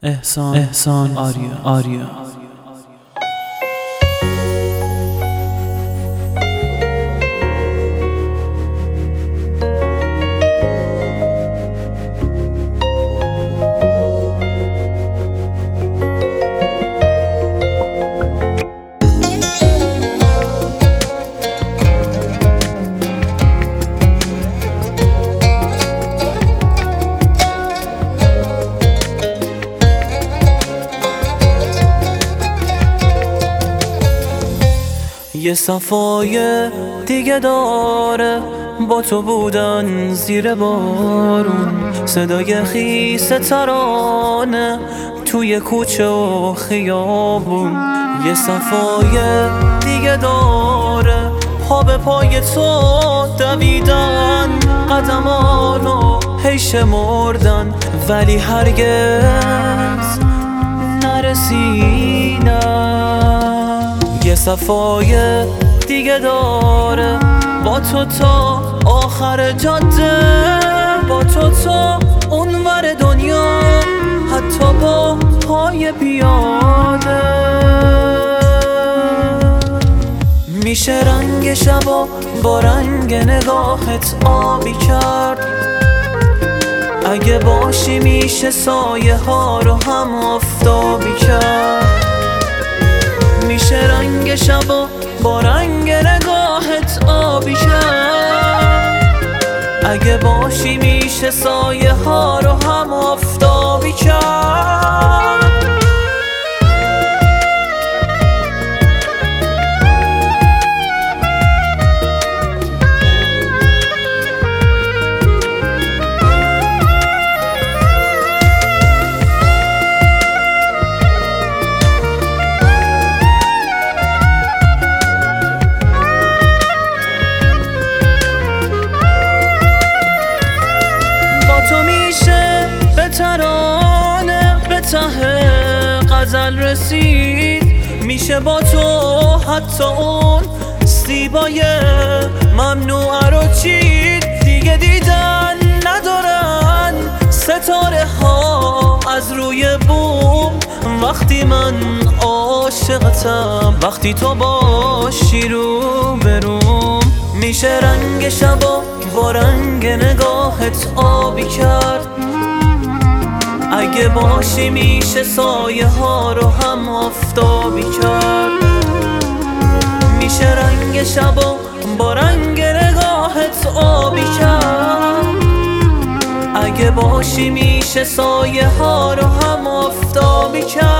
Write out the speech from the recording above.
احسان آریا یه صفای دیگه داره با تو بودن زیر بارون، صدای خیس ترانه توی کوچه و خیابون. یه صفای دیگه داره پا به پای تو دویدن، قدمانو هی شمردن ولی هرگز نرسیدن. یه صفای دیگه داره با تو تا آخر جاده، با تو تا اونور دنیا، حتی با پای پیاده. میشه رنگ شبا با رنگ نگاهت آبی کرد، اگه باشی میشه سایه ها رو هم آفتابی کرد. میشه رنگ شبا با رنگ نگاهت آبی کرد، اگه باشی میشه سایه ها رو هم آفتابی کرد. ترانه به ته غزل رسید، میشه با تو حتی اون زیبای ممنوعه رو چید. دیگه دیدن ندارن ستاره ها از روی بوم، وقتی من عاشقتم، وقتی تو باشی رو بروم. میشه رنگ شبا با رنگ نگاهت آبی کرد، اگه باشی میشه سایه ها رو هم آفتابی کرد. میشه رنگ شبا با رنگ نگاهت آبی کرد، اگه باشی میشه سایه ها رو هم آفتابی کرد.